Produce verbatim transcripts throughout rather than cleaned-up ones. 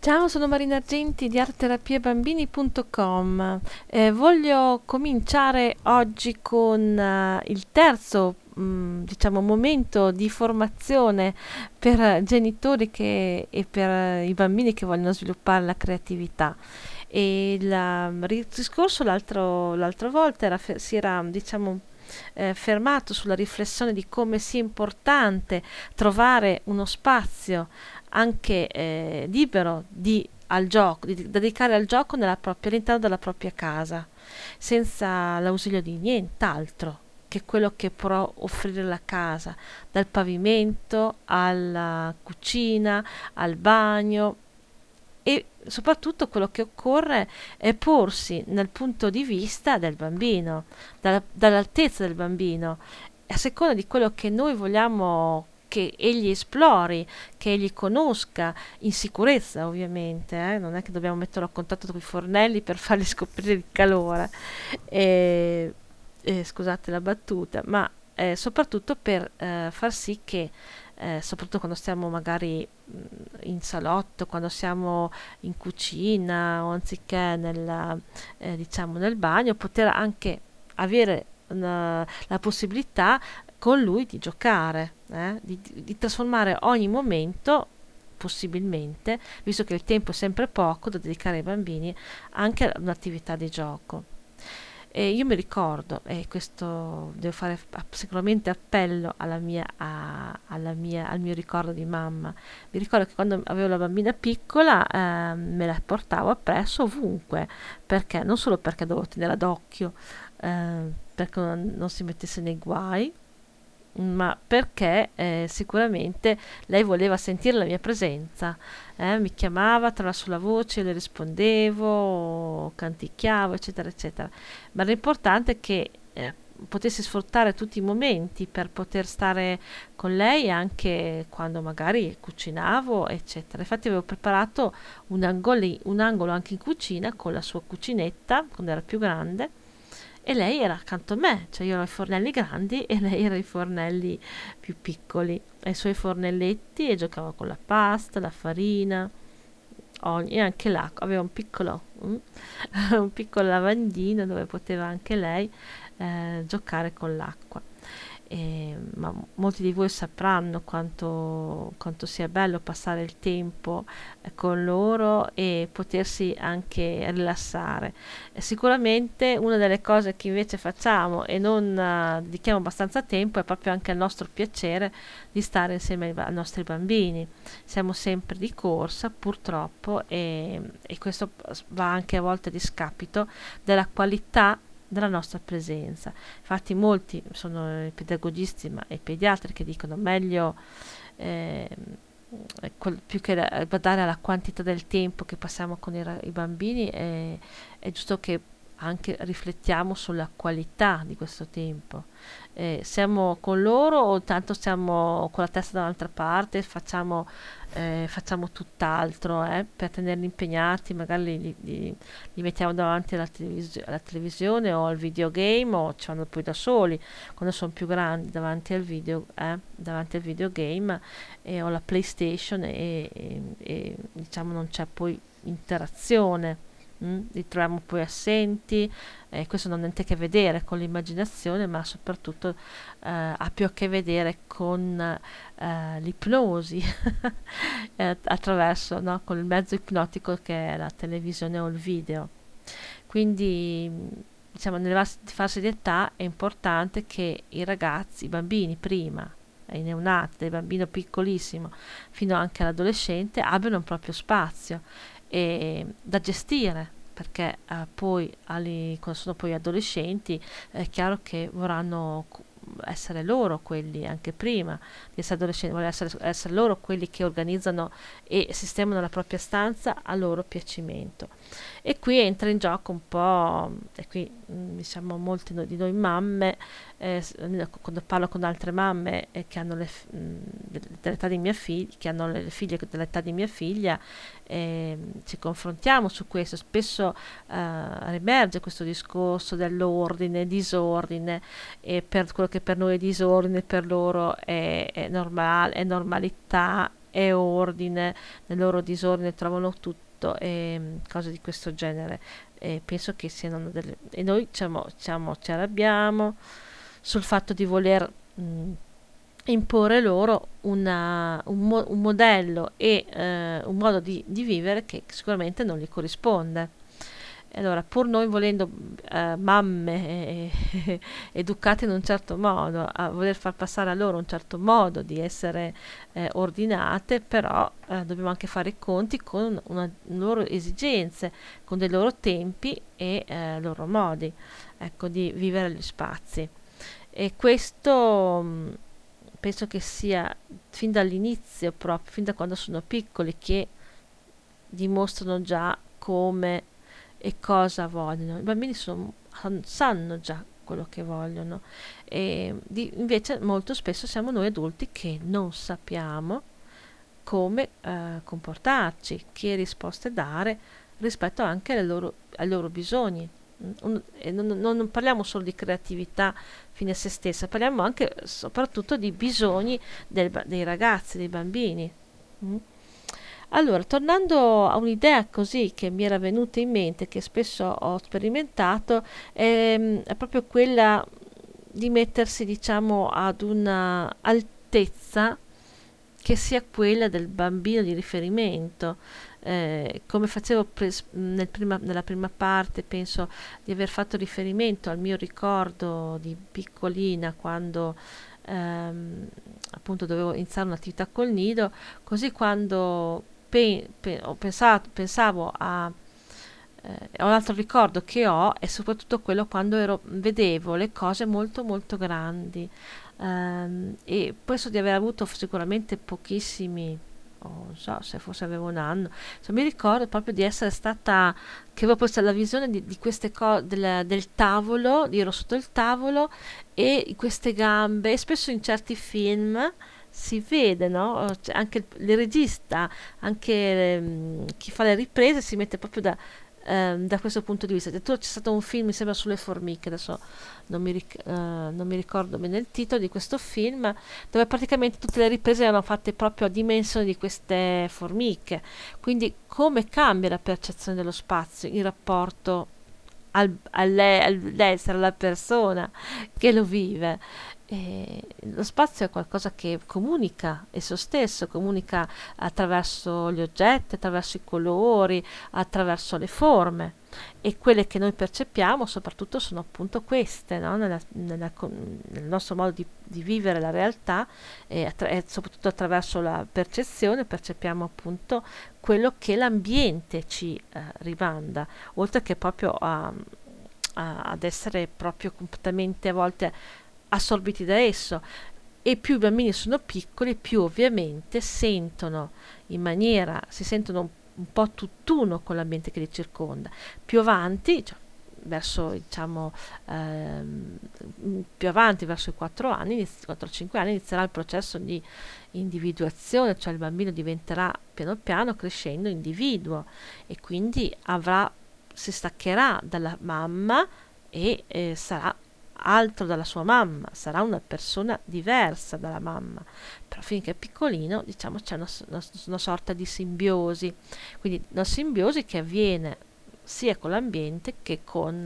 Ciao, sono Marina Argenti di arteterapiebambini punto com. Eh, voglio cominciare oggi con eh, il terzo, mh, diciamo, momento di formazione per eh, genitori che- e per eh, i bambini che vogliono sviluppare la creatività. E il um, ri- discorso l'altro- l'altra volta era fe- si era, diciamo, eh, fermato sulla riflessione di come sia importante trovare uno spazio anche eh, libero di, al gioco, di dedicare al gioco nella propria, all'interno della propria casa, senza l'ausilio di nient'altro che quello che può offrire la casa, dal pavimento alla cucina, al bagno. E soprattutto quello che occorre è porsi nel punto di vista del bambino, dalla- dall'altezza del bambino, a seconda di quello che noi vogliamo che egli esplori, che egli conosca, in sicurezza ovviamente, eh? Non è che dobbiamo metterlo a contatto con i fornelli per fargli scoprire il calore, e, e scusate la battuta, ma eh, soprattutto per eh, far sì che, eh, soprattutto quando stiamo magari mh, in salotto, quando siamo in cucina o anziché nella, eh, diciamo nel bagno, poter anche avere una- la possibilità con lui di giocare, eh, di, di- di trasformare ogni momento, possibilmente, visto che il tempo è sempre poco da dedicare ai bambini, anche a un'attività di gioco. E io mi ricordo, e questo devo fare a- sicuramente appello alla mia, a- alla mia- al mio ricordo di mamma. Mi ricordo che quando avevo la bambina piccola eh, me la portavo appresso ovunque, perché non solo perché dovevo tenerla d'occhio, eh, perché non, non si mettesse nei guai, ma perché eh, sicuramente lei voleva sentire la mia presenza, eh, mi chiamava attraverso la voce, le rispondevo, canticchiavo, eccetera, eccetera. Ma l'importante è che eh, potessi sfruttare tutti i momenti per poter stare con lei anche quando magari cucinavo, eccetera. Infatti avevo preparato un, angoli- un angolo anche in cucina con la sua cucinetta, quando era più grande, e lei era accanto a me, cioè io ero ai fornelli grandi e lei era ai fornelli più piccoli, ai suoi fornelletti, e giocava con la pasta, la farina, ogni- e anche l'acqua. Aveva un piccolo, mm, un piccolo lavandino dove poteva anche lei eh, giocare con l'acqua. E, ma molti di voi sapranno quanto, quanto sia bello passare il tempo eh, con loro e potersi anche rilassare. E sicuramente una delle cose che invece facciamo e non eh, dedichiamo abbastanza tempo è proprio anche il nostro piacere di stare insieme ai, ba- ai nostri bambini. Siamo sempre di corsa purtroppo, e, e questo va anche a volte a discapito della qualità della nostra presenza. Infatti molti sono i pedagogisti ma, e i pediatri che dicono meglio eh, quel- più che la- badare alla quantità del tempo che passiamo con i, ra- i bambini, è, è giusto che anche riflettiamo sulla qualità di questo tempo. Eh, siamo con loro o tanto siamo con la testa da un'altra parte, facciamo, eh, facciamo tutt'altro eh, per tenerli impegnati, magari li, li- li mettiamo davanti alla, televisio- alla televisione o al videogame, o ci vanno poi da soli quando sono più grandi davanti al video, eh, davanti al videogame, e ho la PlayStation, e, e- e, diciamo non c'è poi interazione. Mm? Li troviamo poi assenti, e questo non ha niente a che vedere con l'immaginazione, ma soprattutto eh, ha più a che vedere con eh, l'ipnosi eh, attraverso, no, con il mezzo ipnotico che è la televisione o il video. Quindi, diciamo, nelle vas- fasi di età è importante che i ragazzi, i bambini prima, i neonati, dal bambino piccolissimo fino anche all'adolescente, abbiano un proprio spazio e, da gestire. Perché eh, poi, ali- quando sono poi adolescenti, è chiaro che vorranno cu- essere loro quelli, anche prima di essere adolescenti, vogliono essere, essere loro quelli che organizzano e sistemano la propria stanza a loro piacimento. E qui entra in gioco un po', e qui mh, diciamo molte no- di noi mamme, eh, s- n- quando parlo con altre mamme eh, che hanno le, f- mh, de- dell'età di mia figlia, che hanno le le figlie dell'età di mia figlia, ehm, ci confrontiamo su questo. Spesso eh, riemerge questo discorso dell'ordine, disordine, e per quello che per noi è disordine, per loro è, è normale, è normalità, è è ordine, nel loro disordine trovano tutto e mm, cose di questo genere. E penso che siano delle... E noi diciamo, diciamo, ci arrabbiamo sul fatto di voler mh, imporre loro una- un, mo- un modello e eh, un modo di, di vivere che sicuramente non gli corrisponde. E allora, pur noi volendo eh, mamme eh, educate in un certo modo, a voler far passare a loro un certo modo di essere eh, ordinate, però eh, dobbiamo anche fare i conti con una, loro esigenze, con dei loro tempi e eh, loro modi, ecco, di vivere gli spazi. E questo mh, penso che sia fin dall'inizio, proprio fin da quando sono piccoli, che dimostrano già come e cosa vogliono. I bambini sono- sanno già quello che vogliono e di- invece molto spesso siamo noi adulti che non sappiamo come eh, comportarci, che risposte dare rispetto anche alle loro- ai loro bisogni. Mm, un- e non, non- non parliamo solo di creatività fine a se stessa, parliamo anche soprattutto di bisogni del ba- dei ragazzi, dei bambini. Mm. Allora, tornando a un'idea così che mi era venuta in mente, che spesso ho sperimentato, ehm, è proprio quella di mettersi, diciamo, ad una altezza che sia quella del bambino di riferimento. Eh, come facevo pres- nel prima- nella prima parte, penso di aver fatto riferimento al mio ricordo di piccolina quando ehm, appunto dovevo iniziare un'attività col nido, così quando pe- pe- ho pensato, pensavo a eh, un altro ricordo che ho è soprattutto quello quando ero, vedevo le cose molto molto grandi. Ehm, e penso di aver avuto sicuramente pochissimi, o non so se forse avevo un anno, insomma, mi ricordo proprio di essere stata, che avevo questa la visione di, di queste cose del, del tavolo, di ero sotto il tavolo e queste gambe, e spesso in certi film si vede, no? Cioè, anche il, il regista, anche ehm, chi fa le riprese si mette proprio da, ehm, da questo punto di vista. Addirittura c'è stato un film, mi sembra, sulle formiche, adesso non mi, ric- eh, non mi ricordo bene il titolo di questo film, dove praticamente tutte le riprese erano fatte proprio a dimensione di queste formiche. Quindi come cambia la percezione dello spazio in rapporto al, all'e- all'essere, alla persona che lo vive. E lo spazio è qualcosa che comunica esso stesso, comunica attraverso gli oggetti, attraverso i colori, attraverso le forme e quelle che noi percepiamo soprattutto sono appunto queste, no? nella, nella, nel nostro modo di, di vivere la realtà e, attra- e soprattutto attraverso la percezione percepiamo appunto quello che l'ambiente ci eh, rimanda, oltre che proprio a, a- ad essere proprio completamente a volte assorbiti da esso. E più i bambini sono piccoli, più ovviamente sentono in maniera, si sentono un, un po' tutt'uno con l'ambiente che li circonda. Più avanti, cioè, verso diciamo ehm, più avanti, verso i quattro anni, quattro cinque anni, inizierà il processo di individuazione, cioè il bambino diventerà piano piano crescendo individuo e quindi avrà, si staccherà dalla mamma e eh, sarà altro dalla sua mamma, sarà una persona diversa dalla mamma, però finché è piccolino diciamo c'è una, una, una sorta di simbiosi, quindi una simbiosi che avviene sia con l'ambiente che con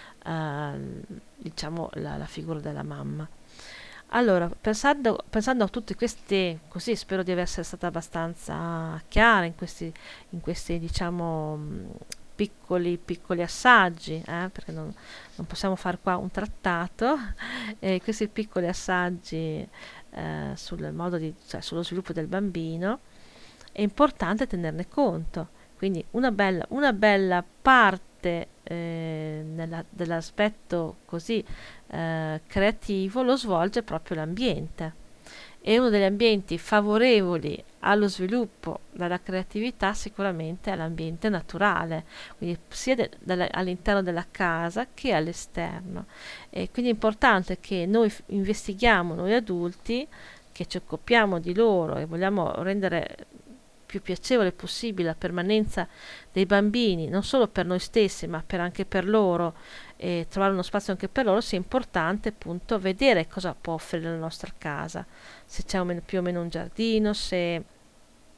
eh, diciamo la, la figura della mamma. Allora, pensando, pensando a tutte queste, così spero di essere stata abbastanza chiara in questi, in questi diciamo, mh, piccoli, piccoli assaggi, eh, perché non, non possiamo fare qua un trattato, eh, questi piccoli assaggi eh, sul modo di, cioè, sullo sviluppo del bambino, è importante tenerne conto. Quindi una bella, una bella parte eh, nella- dell'aspetto così eh, creativo lo svolge proprio l'ambiente. E uno degli ambienti favorevoli allo sviluppo della creatività sicuramente è l'ambiente naturale, quindi sia de- dalla- all'interno della casa che all'esterno. E quindi è importante che noi f- investighiamo, noi adulti, che ci occupiamo di loro e vogliamo rendere più piacevole possibile la permanenza dei bambini, non solo per noi stessi, ma per anche per loro, e trovare uno spazio anche per loro, sia importante appunto vedere cosa può offrire la nostra casa, se c'è o meno- più o meno un giardino, se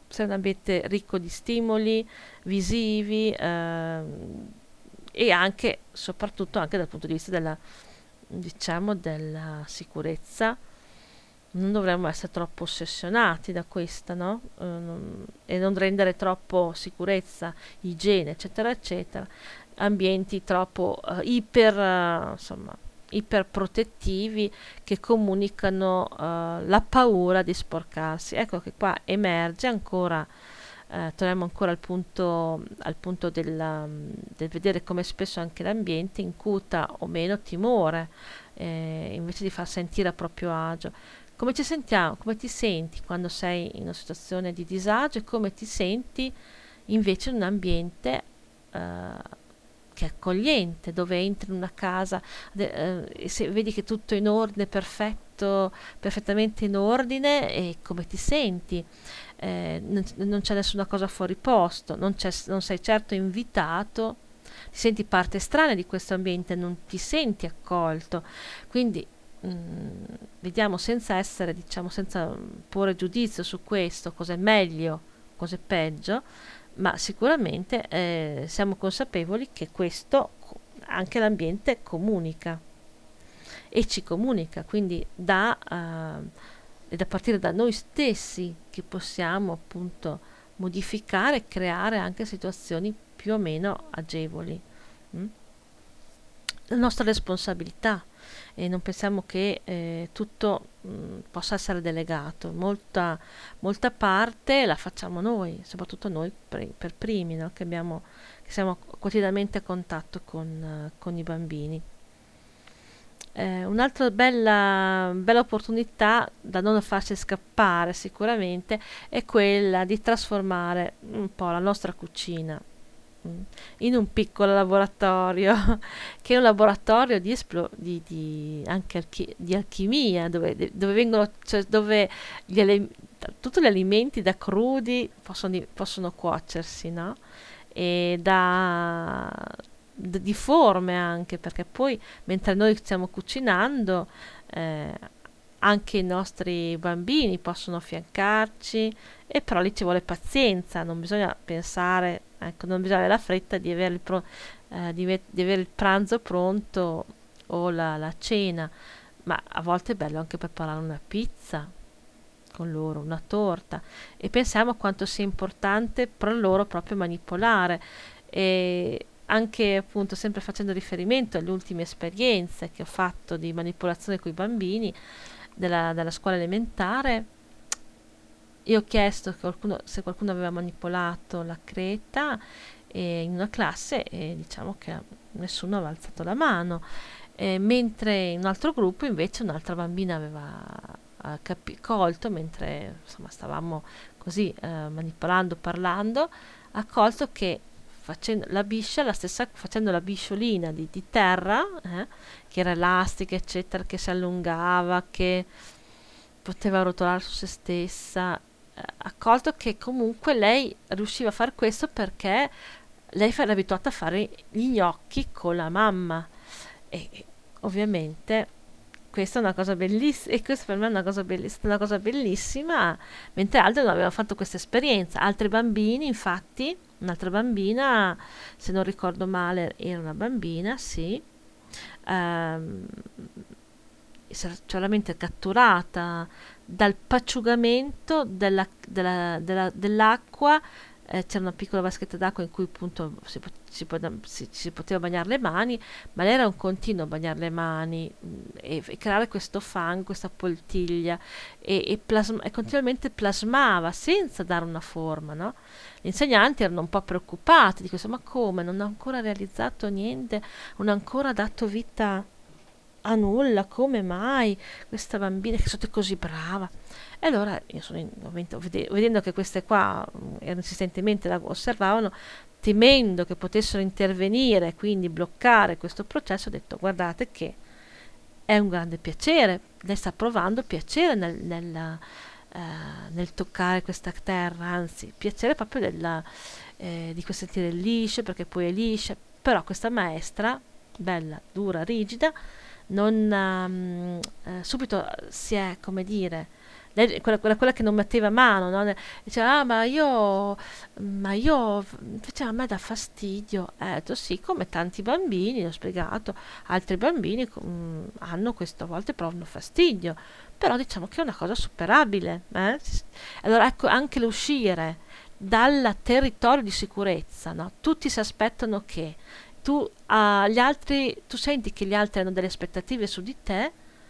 se è un ambiente ricco di stimoli visivi, ehm, e anche, soprattutto anche dal punto di vista della, diciamo, della sicurezza. Non dovremmo essere troppo ossessionati da questa, no? Eh, non- e non rendere troppo sicurezza, igiene, eccetera, eccetera, ambienti troppo eh, iper, eh, insomma, iper protettivi che comunicano eh, la paura di sporcarsi. Ecco che qua emerge ancora, eh, torniamo ancora al punto, al punto della- del vedere come spesso anche l'ambiente incuta o meno timore, eh, invece di far sentire a proprio agio. Come ci sentiamo, come ti senti quando sei in una situazione di disagio e come ti senti invece in un ambiente eh, che è accogliente, dove entri in una casa de- eh, e se vedi che tutto è in ordine, perfetto, perfettamente in ordine, e come ti senti? Eh, non, non c'è nessuna cosa fuori posto, non, c'è, non sei certo invitato, ti senti parte strana di questo ambiente, non ti senti accolto. Quindi mm, vediamo, senza essere, diciamo, senza mm, porre giudizio su questo, cosa è meglio, cosa è peggio, ma sicuramente eh, siamo consapevoli che questo co- anche l'ambiente comunica e ci comunica, quindi da, eh, è da partire da noi stessi che possiamo appunto modificare e creare anche situazioni più o meno agevoli. Mm? La nostra responsabilità, e non pensiamo che eh, tutto mh, possa essere delegato, molta, molta parte la facciamo noi, soprattutto noi per, per primi, no? che, abbiamo, che siamo quotidianamente a contatto con, uh, con i bambini. Eh, un'altra bella, bella opportunità da non farci scappare sicuramente è quella di trasformare un po' la nostra cucina mm, in un piccolo laboratorio, che è un laboratorio di, esplo- di, di, anche alchi- di alchimia, dove, dove vengono, cioè dove gli ele- tutti gli alimenti da crudi possono, possono cuocersi, no? E da, d- di forme anche, perché poi mentre noi stiamo cucinando, eh, anche i nostri bambini possono affiancarci, e però lì ci vuole pazienza, non bisogna pensare, ecco, non bisogna avere la fretta di avere il, pro- eh, di ve- di avere il pranzo pronto o la, la cena, ma a volte è bello anche preparare una pizza con loro, una torta, e pensiamo a quanto sia importante per loro proprio manipolare, e anche appunto sempre facendo riferimento alle ultime esperienze che ho fatto di manipolazione con i bambini della, della scuola elementare. Io ho chiesto che qualcuno, se qualcuno aveva manipolato la creta eh, in una classe, e diciamo che nessuno aveva alzato la mano. Eh, mentre in un altro gruppo invece un'altra bambina aveva eh, capi- colto, mentre insomma stavamo così eh, manipolando, parlando, ha colto che facendo la biscia, la stessa, facendo la bisciolina di, di terra, eh, che era elastica, eccetera, che si allungava, che poteva rotolare su se stessa, eh, ha colto che comunque lei riusciva a fare questo perché lei era abituata a fare gli gnocchi con la mamma, e e ovviamente questa è una cosa bellissima, e questa per me è una cosa, belli- è stata una cosa bellissima, mentre altri non avevano fatto questa esperienza. Altri bambini, infatti, un'altra bambina, se non ricordo male, era una bambina, sì, ehm, si era solamente catturata dal paciugamento della- della- della- dell'acqua. Eh, c'era una piccola vaschetta d'acqua in cui appunto si, po- si po- si- si poteva bagnare le mani, ma lei era un continuo bagnare le mani, mh, e, e creare questo fango, questa poltiglia, e, e plasma- e continuamente plasmava senza dare una forma, no? Gli insegnanti erano un po' preoccupati di questo, ma come? Non ha ancora realizzato niente, non ha ancora dato vita a nulla, come mai questa bambina che sotto è così brava? E allora io sono in, ovviamente, vede- vedendo che queste qua mh, erano insistentemente la osservavano, temendo che potessero intervenire e quindi bloccare questo processo, ho detto: guardate che è un grande piacere, lei sta provando piacere nel, nel, eh, nel toccare questa terra, anzi piacere proprio della, eh, di questo sentire lisce, perché poi è liscia. Però questa maestra, bella, dura, rigida, non, ehm, eh, subito si è, come dire, lei, quella, quella, quella che non metteva mano, no? Diceva, ah, ma io, ma io, invece a me dà fastidio. Eh, ho detto, sì, come tanti bambini, ho spiegato, altri bambini mm, hanno questo, a volte provano fastidio, però diciamo che è una cosa superabile. Eh? Allora ecco, anche l'uscire dal territorio di sicurezza, no? Tutti si aspettano che tu, ah, gli altri, tu senti che gli altri hanno delle aspettative su di te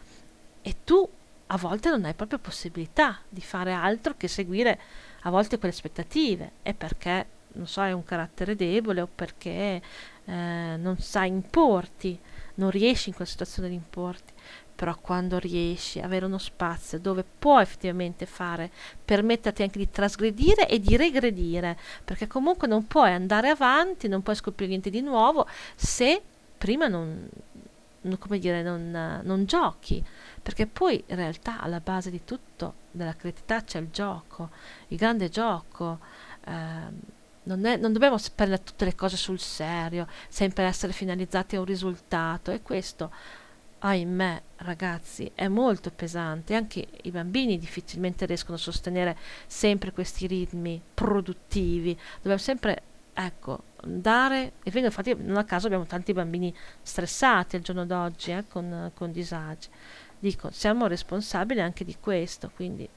e tu a volte non hai proprio possibilità di fare altro che seguire a volte quelle aspettative, è perché, non so, hai un carattere debole o perché eh, non sai importi, non riesci in quella situazione di importi. Però quando riesci a avere uno spazio dove puoi effettivamente fare, permetterti anche di trasgredire e di regredire, perché comunque non puoi andare avanti, non puoi scoprire niente di nuovo se prima non, non- come dire, non, non giochi, perché poi in realtà alla base di tutto della creatività c'è il gioco, il grande gioco. ehm, non, è- non dobbiamo prendere tutte le cose sul serio, sempre essere finalizzati a un risultato, e questo, ahimè, ragazzi, è molto pesante. Anche i bambini difficilmente riescono a sostenere sempre questi ritmi produttivi. Dobbiamo sempre, ecco, dare. E vengono infatti, non a caso abbiamo tanti bambini stressati al giorno d'oggi, eh, con, con disagi. Dico, siamo responsabili anche di questo, quindi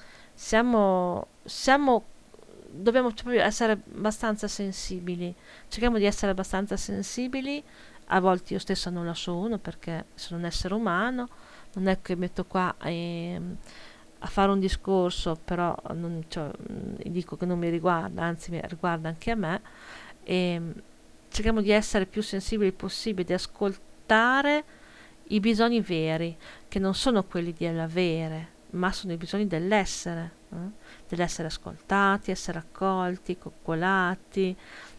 siamo, siamo dobbiamo proprio essere abbastanza sensibili. Cerchiamo di essere abbastanza sensibili. A volte io stessa non la sono perché sono un essere umano, non è che metto qua ehm, a fare un discorso, però non, cioè, mh, dico che non mi riguarda, anzi mi riguarda anche a me. E mh, cerchiamo di essere più sensibili possibile, di ascoltare i bisogni veri, che non sono quelli di avere, ma sono i bisogni dell'essere, eh? Dell'essere ascoltati, essere accolti, coccolati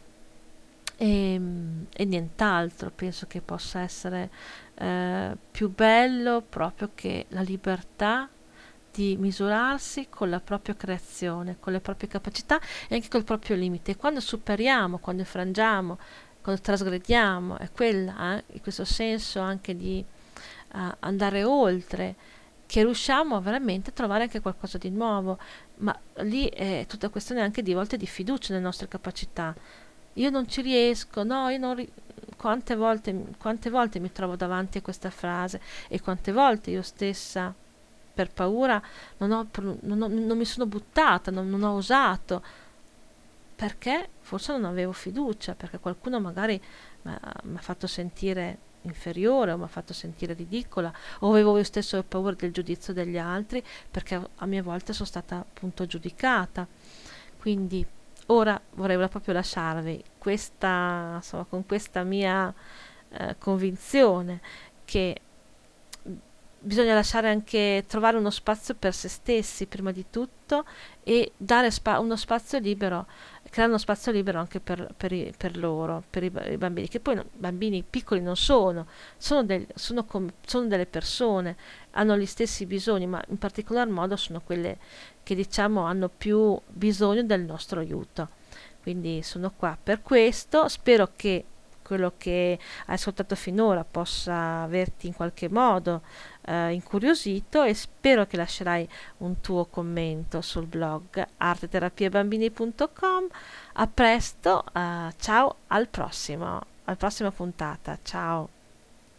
e, e nient'altro. Penso che possa essere eh, più bello proprio che la libertà di misurarsi con la propria creazione, con le proprie capacità e anche col proprio limite. E quando superiamo, quando infrangiamo, quando trasgrediamo, è quella, eh, in questo senso anche di uh, andare oltre, che riusciamo veramente a trovare anche qualcosa di nuovo, ma lì è tutta questione anche di volte di fiducia nelle nostre capacità. Io non ci riesco, no, io non ri- quante volte, quante volte mi trovo davanti a questa frase e quante volte io stessa per paura non, ho, non, ho- non mi sono buttata, non, non ho osato, perché forse non avevo fiducia, perché qualcuno magari mi ha fatto sentire inferiore o mi ha fatto sentire ridicola, o avevo io stesso paura del giudizio degli altri perché a mia volta sono stata appunto giudicata. Quindi ora vorrei proprio lasciarvi questa, insomma, con questa mia eh, convinzione che bisogna lasciare anche trovare uno spazio per se stessi prima di tutto, e dare spa- uno spazio libero, creare uno spazio libero anche per, per, i, per loro, per i, i bambini, che poi no, bambini piccoli non sono, sono, del, sono, com- sono delle persone, hanno gli stessi bisogni, ma in particolar modo sono quelle che diciamo hanno più bisogno del nostro aiuto. Quindi sono qua per questo, spero che quello che hai ascoltato finora possa averti in qualche modo eh, incuriosito, e spero che lascerai un tuo commento sul blog arteterapiebambini punto com. A presto, eh, ciao, al prossimo, alla prossima puntata, ciao.